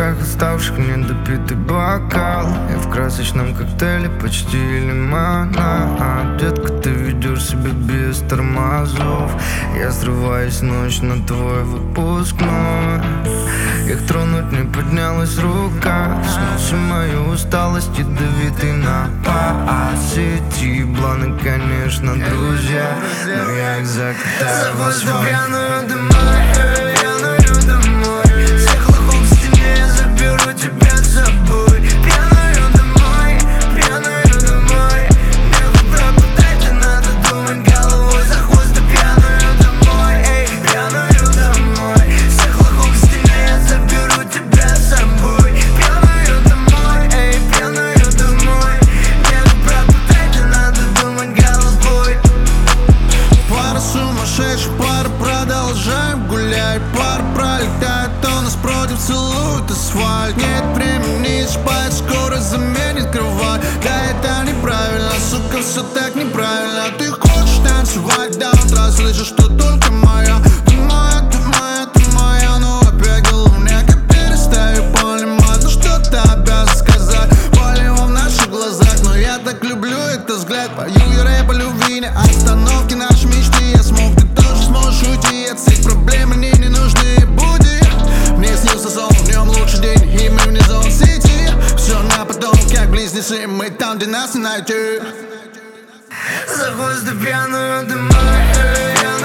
руках оставших недопитый бокал. Я в красочном коктейле почти лимонад. Детка, ты ведешь себя без тормозов. Я срываюсь в ночь на твой выпускной. Их тронуть не поднялась рука. Сносу мою усталость, ядовитый напад. Сети бланы, конечно, друзья, но я их закатаю в асфальт. Пьяную домой, пьяную домой. Всех лохов в стене я заберу тебя с собой. Пьяную домой, пьяную домой. Нехуй пропадать, и надо думать головой за хвост. Да пьяную домой, эй, пьяную домой. Всех лохов в стене я заберу тебя с собой. Пьяную домой, эй, пьяную домой. Нехуй пропадать, и надо думать головой. Пара сумасшедших, пара продолжаем гулять. Пара пролетает, то нас против целует асфальт. Нет времени спать, скоро заменит кровать. Да это неправильно, сука, все так неправильно. Ты хочешь танцевать до утра, слышишь, что только моя. Ты моя, ты моя, ты моя. Но опять головняк, я перестаю понимать. Ну что ты обязан сказать? Болево в наших глазах, но я так люблю этот взгляд. Пою я рэп о любви, не остановки наши мечты. Я смог, ты тоже сможешь уйти от всех проблем, мне не нужны буди. Мне снился сон, в нем лучший день, и мы вне зон сети. Все на потом, как близнецы, мы там, где нас не найти. За хвост да пьяную домой.